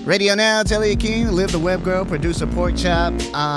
Radio Now, Elliot King, Liv the Web Girl, producer Pork Chop.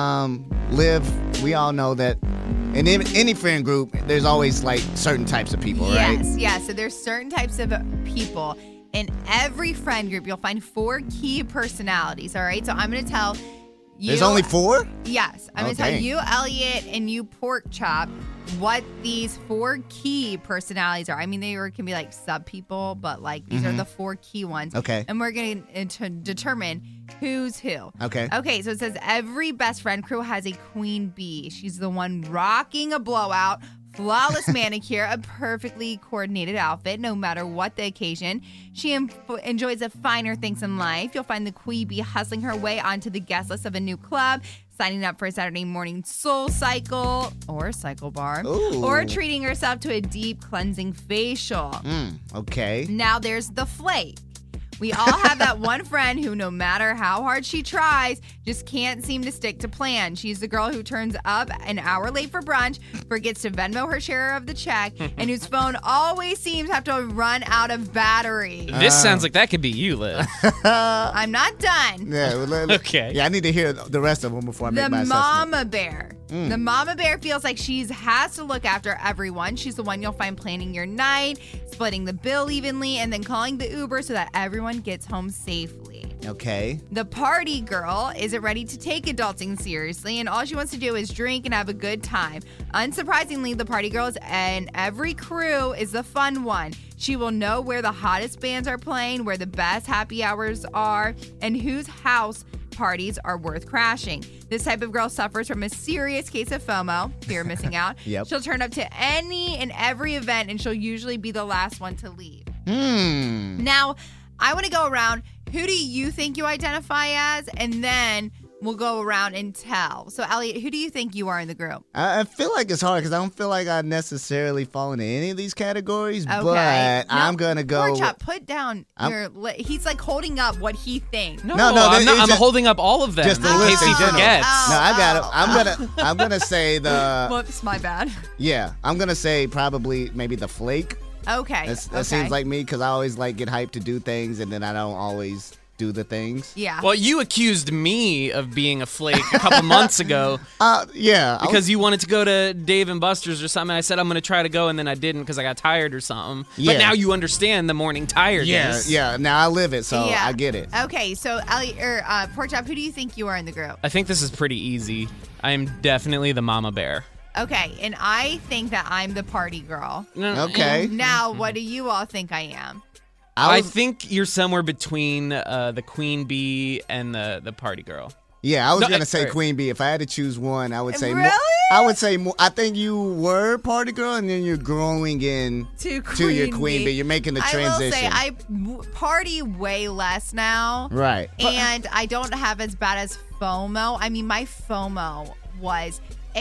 Liv, we all know that in any friend group, there's always like certain types of people, right? Yes. So there's certain types of people. In every friend group, you'll find 4 key personalities, all right? So I'm going to tell you. There's only 4? Yes. I'm going to tell you, Elliot, and you, Pork Chop, what these 4 key personalities are. I mean, they can be like sub people, but like these are the 4 key ones. Okay. And we're going to determine who's who. Okay. Okay, so it says every best friend crew has a queen bee. She's the one rocking a blowout, flawless manicure, a perfectly coordinated outfit, no matter what the occasion. She enjoys the finer things in life. You'll find the queen bee hustling her way onto the guest list of a new club, signing up for a Saturday morning soul cycle or cycle bar, or treating herself to a deep cleansing facial. Okay. Now there's the flake. We all have that one friend who, no matter how hard she tries, just can't seem to stick to plan. She's the girl who turns up an hour late for brunch, forgets to Venmo her share of the check, and whose phone always seems to have to run out of battery. This sounds like that could be you, Liv. I'm not done. Yeah. Okay. Yeah, I need to hear the rest of them before I make my The assessment. mama bear. The mama bear feels like she has to look after everyone. She's the one you'll find planning your night, splitting the bill evenly, and then calling the Uber so that everyone gets home safely. Okay. The party girl isn't ready to take adulting seriously, and all she wants to do is drink and have a good time. Unsurprisingly, the party girl in every crew is the fun one. She will know where the hottest bands are playing, where the best happy hours are, and whose house parties are worth crashing. This type of girl suffers from a serious case of FOMO, fear of missing out. Yep. She'll turn up to any and every event, and she'll usually be the last one to leave. Now, I want to go around. Who do you think you identify as? And then we'll go around and tell. So, Elliot, who do you think you are in the group? I feel like it's hard because I don't feel like I necessarily fall into any of these categories, Okay. but No, I'm going to go. Pork Chop, put down your. He's like holding up what he thinks. No, No, I'm, not, it's I'm just- holding up all of them just in the case list he in general. forgets. No, I got it. I'm gonna say the. Whoops, my bad. Yeah, I'm gonna say probably maybe the flake. Okay. That seems like me because I always like get hyped to do things and then I don't always do the things. Yeah. Well, you accused me of being a flake a couple months ago Yeah. because you wanted to go to Dave and Buster's or something. I said I'm going to try to go, and then I didn't because I got tired or something. Yeah. But now you understand the morning tiredness. Yeah. Now I live it, so Yeah. I get it. Okay, so Elliot or Pork Chop, who do you think you are in the group? I think this is pretty easy. I am definitely the mama bear. Okay, and I think that I'm the party girl. Okay. Now, what do you all think I am? I think you're somewhere between the queen bee and the party girl. Yeah, I was No, gonna say alright. Queen Bee. If I had to choose one, I would say Really? I would say more. I think you were party girl, and then you're growing in To your Queen Bee. You're making the transition. I will say I party way less now. Right. And I don't have as bad as FOMO. I mean, my FOMO was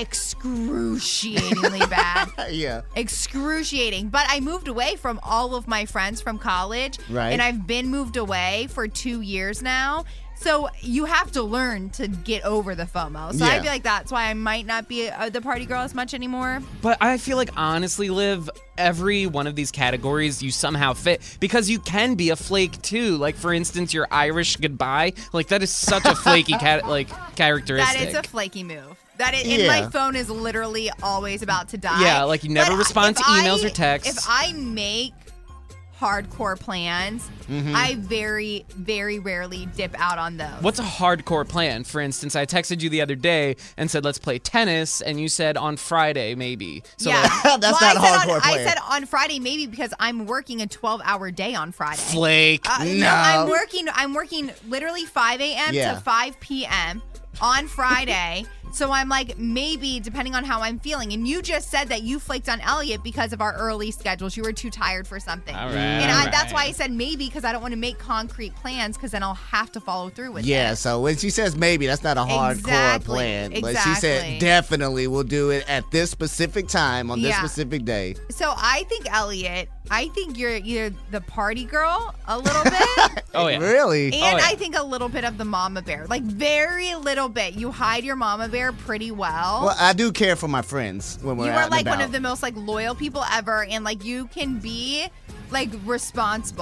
excruciatingly bad. Yeah. Excruciating. But I moved away from all of my friends from college. Right. And I've been moved away for 2 years now. So you have to learn to get over the FOMO. So I Yeah. feel like that's why I might not be the party girl as much anymore. But I feel like, honestly, Liv, every one of these categories you somehow fit because you can be a flake too. Like, for instance, your Irish goodbye. Like, that is such a flaky characteristic. That is a flaky move. That is, and Yeah. my phone is literally always about to die. Yeah, like you never But respond to if emails or If texts. I make hardcore plans, I very, very rarely dip out on those. What's a hardcore plan? For instance, I texted you the other day and said, let's play tennis, and you said on Friday, maybe. So yeah, like, That's well, not I said hardcore I plan. said on Friday maybe because I'm working a 12-hour day on Friday. flake. No, I'm working literally 5 a.m. Yeah. to 5 p.m. on Friday. So I'm like, maybe depending on how I'm feeling. And you just said that you flaked on Elliot because of our early schedules. You were too tired for something. All right, And all that's why right. I said maybe because I don't want to make concrete plans because then I'll have to follow through with Yeah, it. so when she says maybe, that's not a hardcore Exactly, plan. But she exactly. said definitely we'll do it at this specific time on this Yeah. specific day. So I think, Elliot, you're either the party girl a little bit. Oh, yeah. Really? And Oh, yeah. I think a little bit of the mama bear. Like, very little bit. You hide your mama bear pretty well. Well, I do care for my friends when we're You out are and like one about. of the most like loyal people ever, and like you can be like responsible.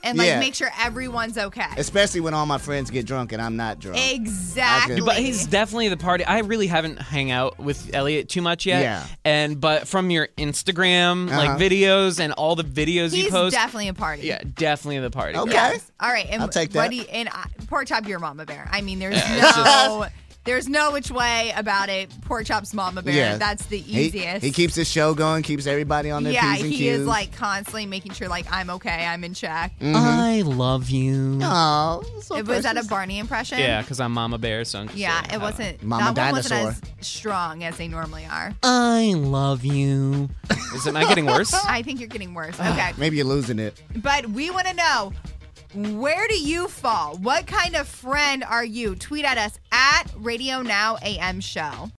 and like Yeah. make sure everyone's okay. Especially when all my friends get drunk and I'm not drunk. Exactly. But he's definitely the party. I really haven't hang out with Elliot too much yet. Yeah. But from your Instagram like videos and all the videos you He's post, definitely a party. yeah, definitely the party. Okay. Yes. All right. And I'll take that. Pork Chop, your Mama Bear. I mean, there's it's no. There's no which way about it. Pork Chop's Mama Bear. Yeah. That's the easiest. He keeps his show going, keeps everybody on their yeah, P's and he Q's. is like constantly making sure like I'm okay, I'm in check. I love you. Oh, so Was that a precious. Barney impression? Yeah, because I'm Mama Bear, so I'm just Yeah, saying, it wasn't. Mama that one wasn't Dinosaur. as strong as they normally are. I love you. Am I getting worse? I think you're getting worse. Okay, Maybe you're losing it. but we want to know. Where do you fall? What kind of friend are you? Tweet at us at Radio Now AM Show.